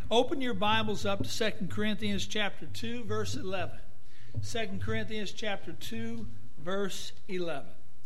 Open your Bibles up to 2 Corinthians chapter 2, verse 11. 2 Corinthians chapter 2, verse 11.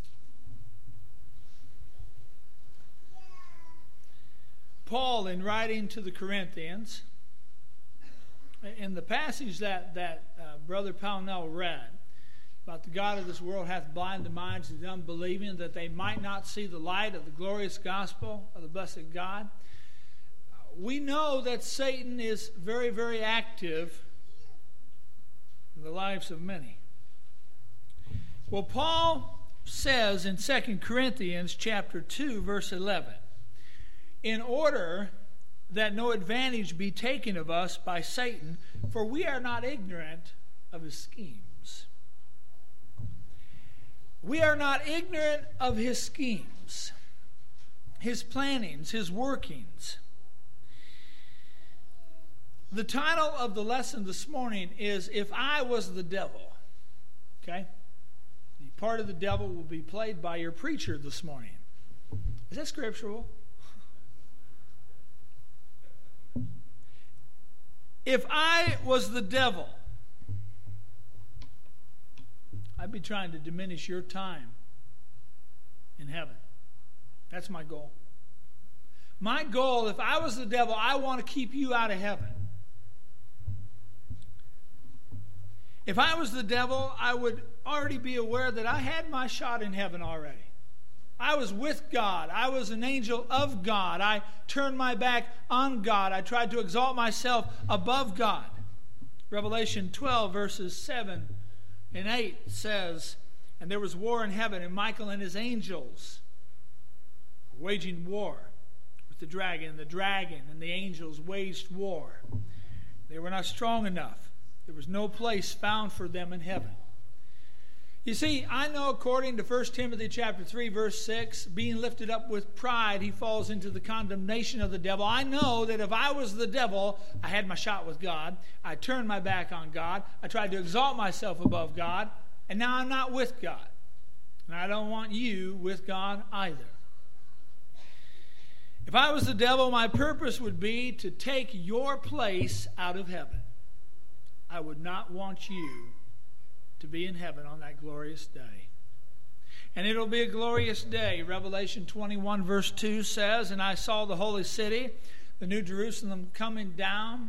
Paul, in writing to the Corinthians, in the passage that Brother Pownell read, about the God of this world hath blinded the minds of the unbelieving, that they might not see the light of the glorious gospel of the blessed God. We know that Satan is very, very active in the lives of many. Well, Paul says in 2 Corinthians chapter 2, verse 11, in order that no advantage be taken of us by Satan, for we are not ignorant of his schemes. We are not ignorant of his schemes, his plannings, his workings. The title of the lesson this morning is If I Was the Devil. Okay? The part of the devil will be played by your preacher this morning. Is that scriptural? If I was the devil, I'd be trying to diminish your time in heaven. That's my goal. My goal, if I was the devil, I want to keep you out of heaven. If I was the devil, I would already be aware that I had my shot in heaven already. I was with God. I was an angel of God. I turned my back on God. I tried to exalt myself above God. Revelation 12, verses 7 and 8 says, and there was war in heaven, and Michael and his angels were waging war with the dragon. And the dragon and the angels waged war. They were not strong enough. There was no place found for them in heaven. You see, I know according to 1 Timothy chapter 3, verse 6, being lifted up with pride, he falls into the condemnation of the devil. I know that if I was the devil, I had my shot with God. I turned my back on God. I tried to exalt myself above God. And now I'm not with God. And I don't want you with God either. If I was the devil, my purpose would be to take your place out of heaven. I would not want you to be in heaven on that glorious day. And it'll be a glorious day. Revelation 21 verse 2 says, and I saw the holy city, the new Jerusalem, coming down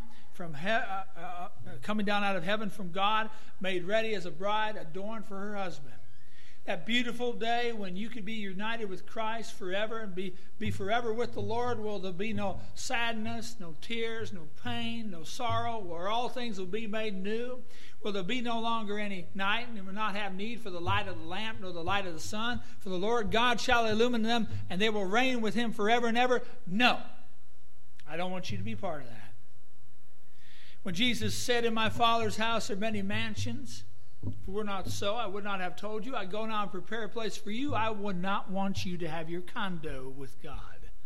out of heaven from God, made ready as a bride adorned for her husband. That beautiful day when you could be united with Christ forever and be forever with the Lord, where there'll be no sadness, no tears, no pain, no sorrow, where all things will be made new, where there'll be no longer any night, and will not have need for the light of the lamp nor the light of the sun, for the Lord God shall illumine them, and they will reign with him forever and ever. No, I don't want you to be part of that. When Jesus said, in my Father's house are many mansions, if it were not so, I would not have told you. I go now and prepare a place for you. I would not want you to have your condo with God.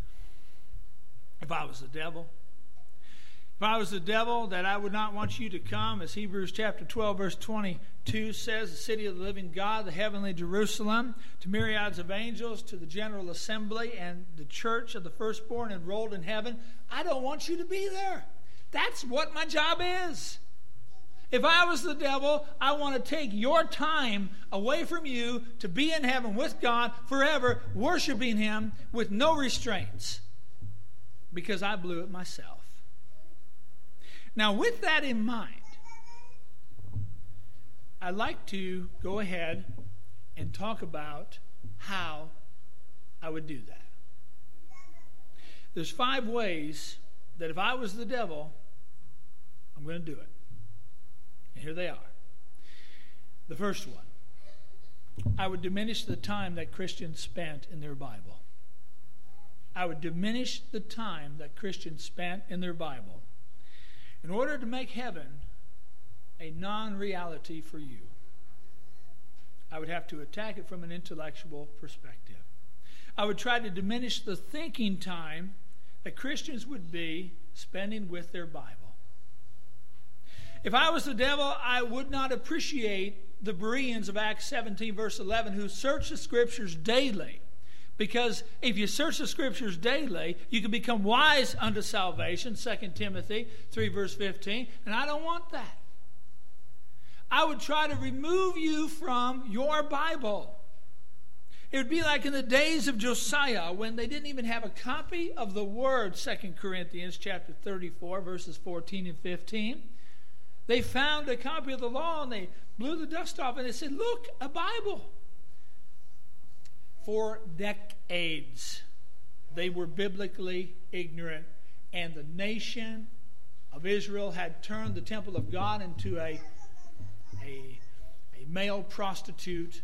If I was the devil. If I was the devil, that I would not want you to come, as Hebrews chapter 12, verse 22 says, the city of the living God, the heavenly Jerusalem, to myriads of angels, to the general assembly, and the church of the firstborn enrolled in heaven. I don't want you to be there. That's what my job is. If I was the devil, I want to take your time away from you to be in heaven with God forever, worshiping him with no restraints, because I blew it myself. Now, with that in mind, I'd like to go ahead and talk about how I would do that. There's 5 ways that if I was the devil, I'm going to do it. And here they are. The first one, I would diminish the time that Christians spent in their Bible. I would diminish the time that Christians spent in their Bible in order to make heaven a non-reality for you. I would have to attack it from an intellectual perspective. I would try to diminish the thinking time that Christians would be spending with their Bible. If I was the devil, I would not appreciate the Bereans of Acts 17, verse 11, who searched the Scriptures daily, Because if you search the Scriptures daily, you can become wise unto salvation, 2 Timothy 3 verse 15, and I don't want that. I would try to remove you from your Bible. It would be like in the days of Josiah when they didn't even have a copy of the Word, 2 Corinthians chapter 34 verses 14 and 15. They found a copy of the law and they blew the dust off and they said, look, a Bible. For decades, they were biblically ignorant, and the nation of Israel had turned the temple of God into a male prostitute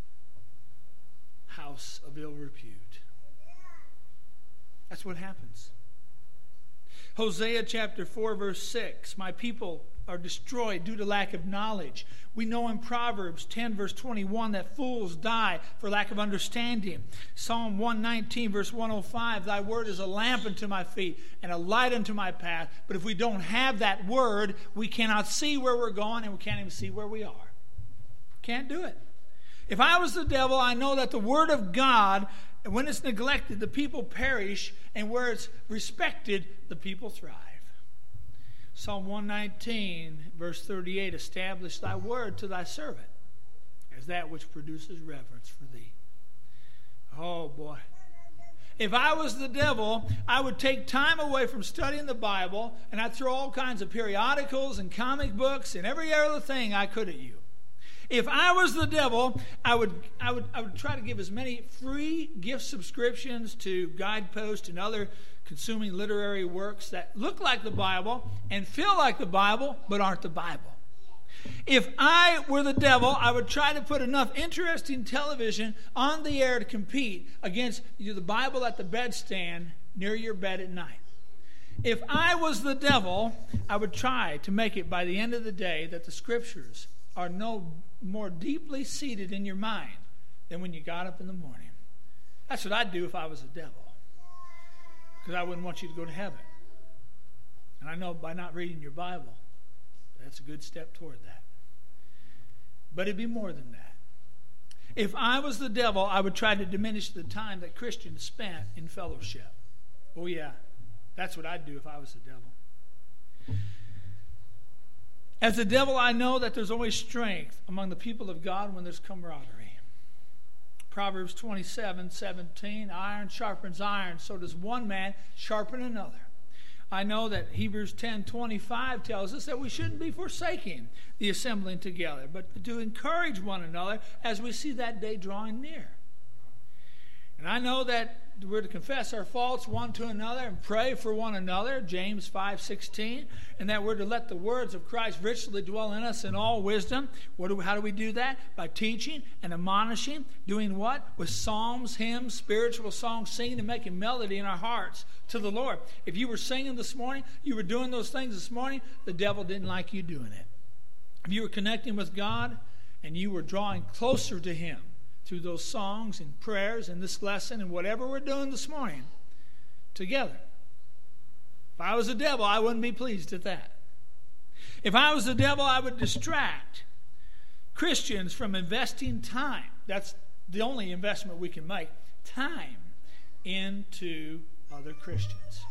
house of ill repute. That's what happens. Hosea chapter 4 verse 6, my people are destroyed due to lack of knowledge. We know in Proverbs 10 verse 21 that fools die for lack of understanding. Psalm 119 verse 105, thy word is a lamp unto my feet and a light unto my path. But if we don't have that word, we cannot see where we're going and we can't even see where we are. Can't do it. If I was the devil, I know that the word of God, when it's neglected, the people perish, and where it's respected, the people thrive. Psalm 119, verse 38, establish thy word to thy servant as that which produces reverence for thee. Oh, boy. If I was the devil, I would take time away from studying the Bible, and I'd throw all kinds of periodicals and comic books and every other thing I could at you. If I was the devil, I would try to give as many free gift subscriptions to Guidepost and other consuming literary works that look like the Bible and feel like the Bible but aren't the Bible. If I were the devil, I would try to put enough interesting television on the air to compete against the Bible at the bedstand near your bed at night. If I was the devil, I would try to make it by the end of the day that the Scriptures are no more deeply seated in your mind than when you got up in the morning. That's what I'd do if I was the devil. Because I wouldn't want you to go to heaven. And I know by not reading your Bible, that's a good step toward that. But it'd be more than that. If I was the devil, I would try to diminish the time that Christians spent in fellowship. Oh yeah, that's what I'd do if I was the devil. As the devil, I know that there's always strength among the people of God when there's camaraderie. Proverbs 27:17, iron sharpens iron, so does one man sharpen another. I know that Hebrews 10:25 tells us that we shouldn't be forsaking the assembling together, but to encourage one another as we see that day drawing near. And I know that we're to confess our faults one to another and pray for one another, James 5:16, and that we're to let the words of Christ richly dwell in us in all wisdom. How do we do that? By teaching and admonishing, doing what? With psalms, hymns, spiritual songs, singing and making melody in our hearts to the Lord. If you were singing this morning, you were doing those things this morning, the devil didn't like you doing it. If you were connecting with God and you were drawing closer to Him through those songs and prayers and this lesson and whatever we're doing this morning together. If I was the devil, I wouldn't be pleased at that. If I was the devil, I would distract Christians from investing time. That's the only investment we can make. Time into other Christians.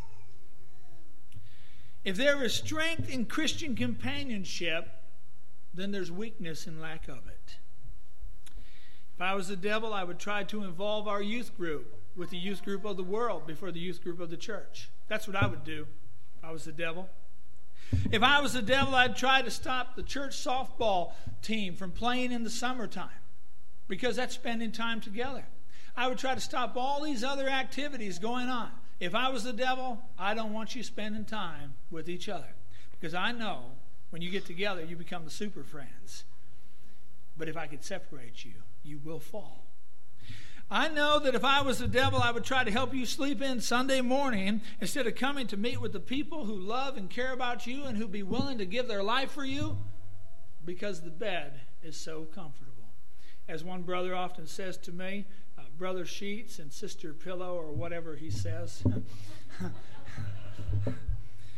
If there is strength in Christian companionship, then there's weakness in lack of it. If I was the devil, I would try to involve our youth group with the youth group of the world before the youth group of the church. That's what I would do if I was the devil. If I was the devil, I'd try to stop the church softball team from playing in the summertime because that's spending time together. I would try to stop all these other activities going on. If I was the devil, I don't want you spending time with each other because I know when you get together, you become the super friends. But if I could separate you, you will fall. I know that if I was the devil, I would try to help you sleep in Sunday morning instead of coming to meet with the people who love and care about you and who be willing to give their life for you because the bed is so comfortable. As one brother often says to me, brother sheets and sister pillow or whatever he says.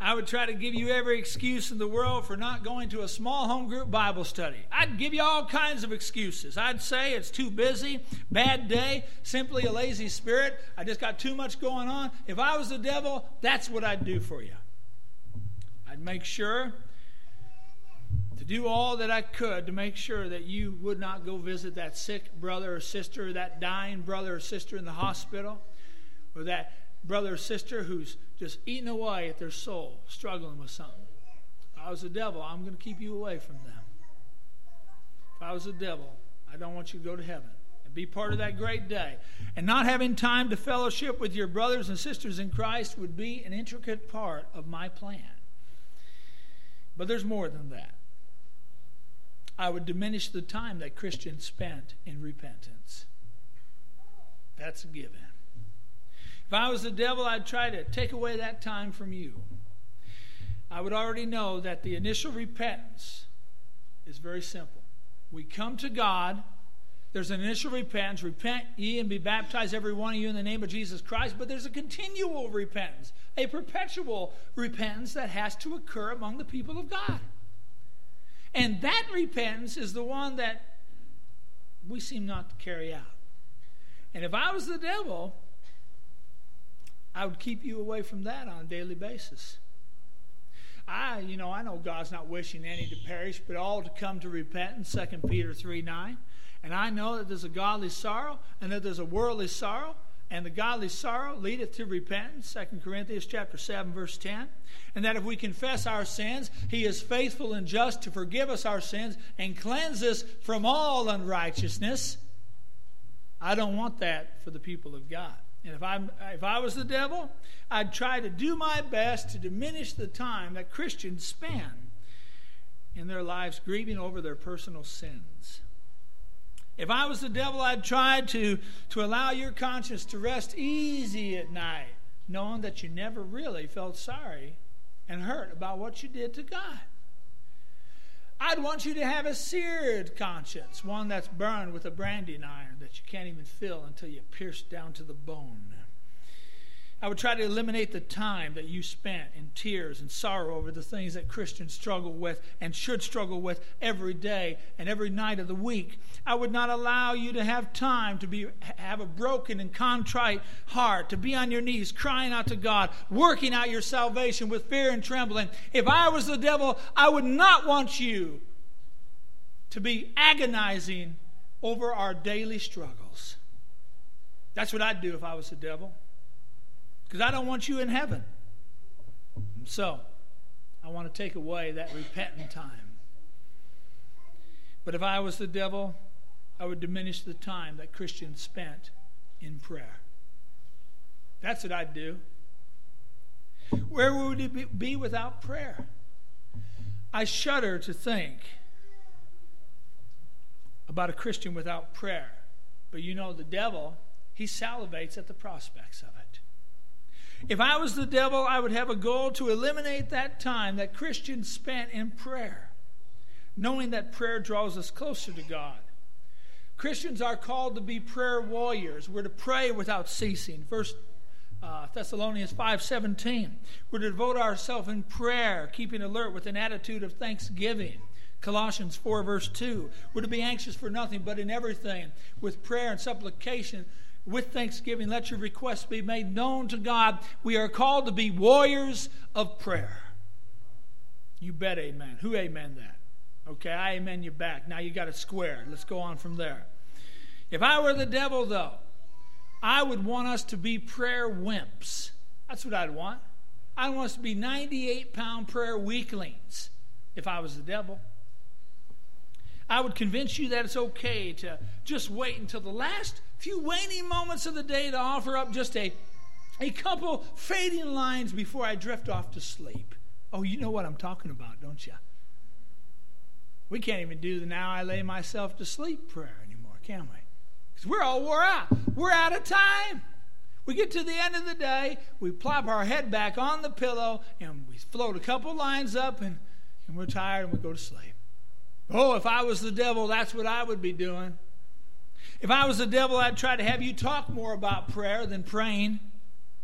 I would try to give you every excuse in the world for not going to a small home group Bible study. I'd give you all kinds of excuses. I'd say it's too busy, bad day, simply a lazy spirit. I just got too much going on. If I was the devil, that's what I'd do for you. I'd make sure to do all that I could to make sure that you would not go visit that sick brother or sister, that dying brother or sister in the hospital, or that brother or sister who's just eating away at their soul, struggling with something. If I was the devil, I'm going to keep you away from them. If I was the devil, I don't want you to go to heaven and be part of that great day. And not having time to fellowship with your brothers and sisters in Christ would be an intricate part of my plan. But there's more than that. I would diminish the time that Christians spent in repentance. That's a given. If I was the devil, I'd try to take away that time from you. I would already know that the initial repentance is very simple. We come to God. There's an initial repentance. Repent ye and be baptized, every one of you, in the name of Jesus Christ. But there's a continual repentance, a perpetual repentance that has to occur among the people of God. And that repentance is the one that we seem not to carry out. And if I was the devil, I would keep you away from that on a daily basis. I know God's not wishing any to perish, but all to come to repentance, 2 Peter 3:9. And I know that there's a godly sorrow and that there's a worldly sorrow, and the godly sorrow leadeth to repentance, 2 Corinthians chapter 7, verse 10. And that if we confess our sins, He is faithful and just to forgive us our sins and cleanse us from all unrighteousness. I don't want that for the people of God. And if I was the devil, I'd try to do my best to diminish the time that Christians spend in their lives grieving over their personal sins. If I was the devil, I'd try to allow your conscience to rest easy at night, knowing that you never really felt sorry and hurt about what you did to God. I'd want you to have a seared conscience, one that's burned with a branding iron that you can't even feel until you pierce down to the bone. I would try to eliminate the time that you spent in tears and sorrow over the things that Christians struggle with and should struggle with every day and every night of the week. I would not allow you to have time to have a broken and contrite heart, to be on your knees crying out to God, working out your salvation with fear and trembling. If I was the devil, I would not want you to be agonizing over our daily struggles. That's what I'd do if I was the devil. Because I don't want you in heaven. So, I want to take away that repentant time. But if I was the devil, I would diminish the time that Christians spent in prayer. That's what I'd do. Where would it be without prayer? I shudder to think about a Christian without prayer. But you know, the devil, he salivates at the prospects of it. If I was the devil, I would have a goal to eliminate that time that Christians spent in prayer, knowing that prayer draws us closer to God. Christians are called to be prayer warriors. We're to pray without ceasing. 1 Thessalonians 5:17. We're to devote ourselves in prayer, keeping alert with an attitude of thanksgiving. Colossians 4, verse 2. We're to be anxious for nothing, but in everything, with prayer and supplication, with thanksgiving, let your requests be made known to God. We are called to be warriors of prayer. You bet amen. Who amen that? Okay, I amen you back. Now you got it squared. Let's go on from there. If I were the devil, though, I would want us to be prayer wimps. That's what I'd want. I want us to be 98-pound prayer weaklings if I was the devil. I would convince you that it's okay to just wait until the last few waning moments of the day to offer up just a couple fading lines before I drift off to sleep. Oh, you know what I'm talking about, don't you? We can't even do the now I lay myself to sleep prayer anymore, can we? Because we're all wore out. We're out of time. We get to the end of the day, we plop our head back on the pillow, and we float a couple lines up, and we're tired, and we go to sleep. Oh, if I was the devil, that's what I would be doing. If I was the devil, I'd try to have you talk more about prayer than praying.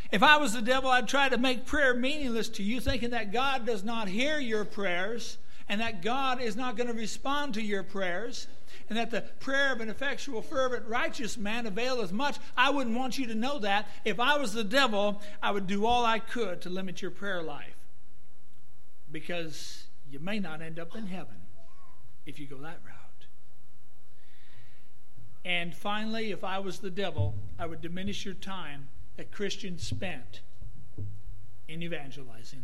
If I was the devil, I'd try to make prayer meaningless to you, thinking that God does not hear your prayers and that God is not going to respond to your prayers, and that the prayer of an effectual, fervent, righteous man availeth much. I wouldn't want you to know that. If I was the devil, I would do all I could to limit your prayer life, because you may not end up in heaven if you go that route. And finally, if I was the devil, I would diminish your time that Christians spent in evangelizing.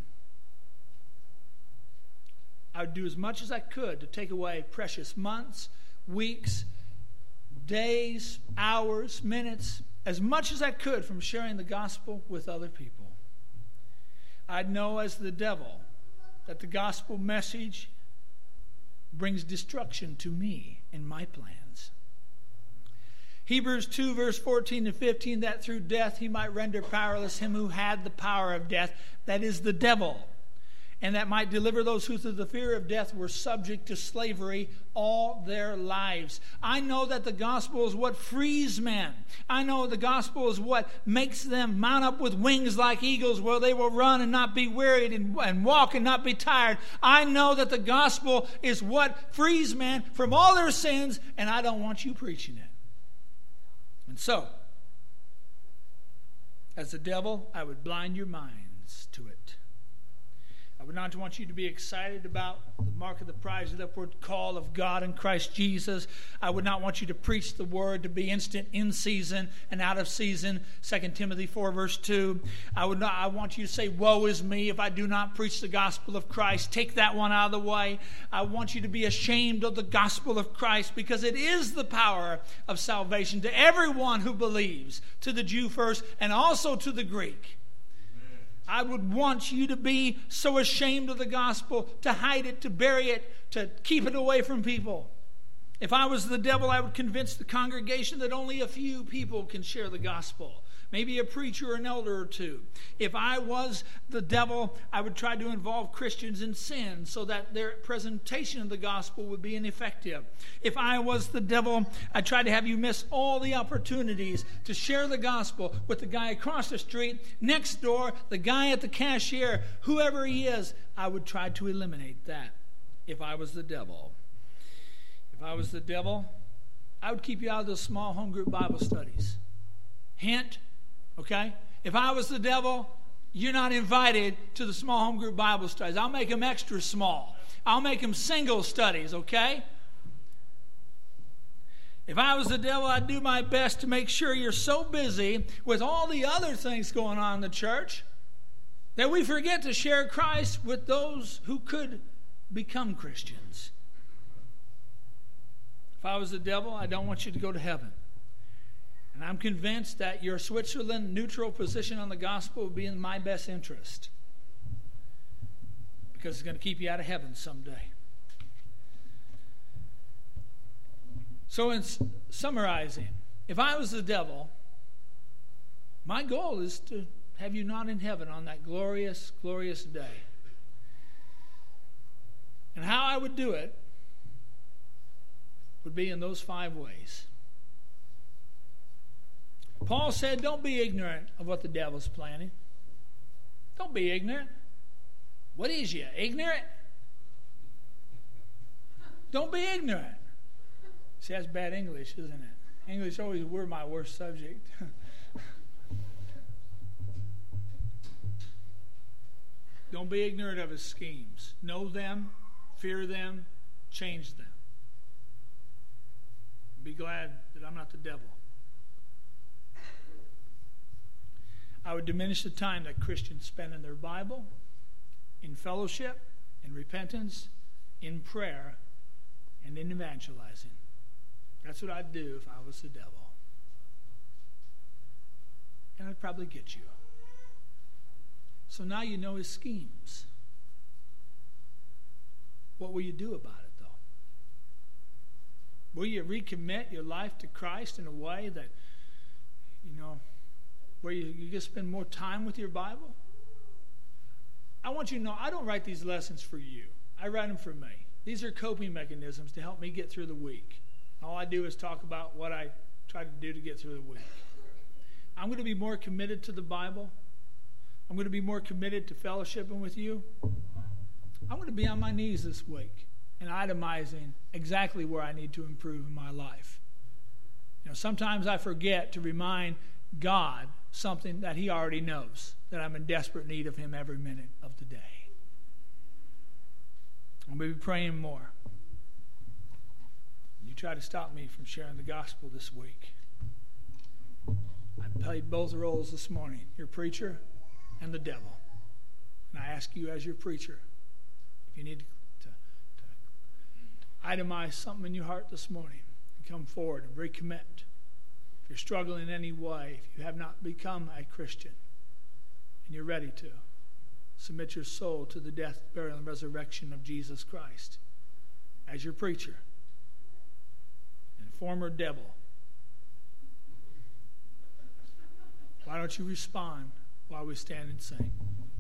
I would do as much as I could to take away precious months, weeks, days, hours, minutes, as much as I could from sharing the gospel with other people. I'd know as the devil that the gospel message brings destruction to me and my plans. Hebrews 2, verse 14 and 15, that through death he might render powerless him who had the power of death, that is the devil, and that might deliver those who through the fear of death were subject to slavery all their lives. I know that the gospel is what frees men. I know the gospel is what makes them mount up with wings like eagles, where they will run and not be wearied and walk and not be tired. I know that the gospel is what frees men from all their sins, and I don't want you preaching it. And so, as the devil, I would blind your minds to it. I would not want you to be excited about the mark of the prize of the upward call of God in Christ Jesus. I would not want you to preach the word to be instant in season and out of season. 2 Timothy 4 verse 2. I want you to say, woe is me if I do not preach the gospel of Christ. Take that one out of the way. I want you to be ashamed of the gospel of Christ, because it is the power of salvation to everyone who believes, to the Jew first and also to the Greek. I would want you to be so ashamed of the gospel, to hide it, to bury it, to keep it away from people. If I was the devil, I would convince the congregation that only a few people can share the gospel. Maybe a preacher or an elder or two. If I was the devil, I would try to involve Christians in sin so that their presentation of the gospel would be ineffective. If I was the devil, I'd try to have you miss all the opportunities to share the gospel with the guy across the street, next door, the guy at the cashier, whoever he is. I would try to eliminate that if I was the devil. If I was the devil, I would keep you out of those small home group Bible studies. Hint. Okay? If I was the devil, you're not invited to the small home group Bible studies. I'll make them extra small. I'll make them single studies, okay? If I was the devil, I'd do my best to make sure you're so busy with all the other things going on in the church that we forget to share Christ with those who could become Christians. If I was the devil, I don't want you to go to heaven. And I'm convinced that your Switzerland neutral position on the gospel will be in my best interest, because it's going to keep you out of heaven someday. So in summarizing, if I was the devil, my goal is to have you not in heaven on that glorious, glorious day. And how I would do it would be in those 5 ways. Paul said, don't be ignorant of what the devil's planning. Don't be ignorant. What is you, ignorant? Don't be ignorant. See, that's bad English, isn't it? English always were my worst subject. Don't be ignorant of his schemes. Know them, fear them, change them. Be glad that I'm not the devil. I would diminish the time that Christians spend in their Bible, in fellowship, in repentance, in prayer, and in evangelizing. That's what I'd do if I was the devil. And I'd probably get you. So now you know his schemes. What will you do about it, though? Will you recommit your life to Christ in a way that, where you just spend more time with your Bible? I want you to know, I don't write these lessons for you. I write them for me. These are coping mechanisms to help me get through the week. All I do is talk about what I try to do to get through the week. I'm going to be more committed to the Bible I'm going to be more committed to fellowshipping with you. I'm going to be on my knees this week and itemizing exactly where I need to improve in my life. Sometimes I forget to remind God something that he already knows, that I'm in desperate need of him every minute of the day. I'm going to be praying more. You try to stop me from sharing the gospel this week. I played both roles this morning, your preacher and the devil. And I ask you as your preacher, if you need to itemize something in your heart this morning, and come forward and recommit. If you're struggling in any way, if you have not become a Christian, and you're ready to, submit your soul to the death, burial, and resurrection of Jesus Christ as your preacher and former devil. Why don't you respond while we stand and sing?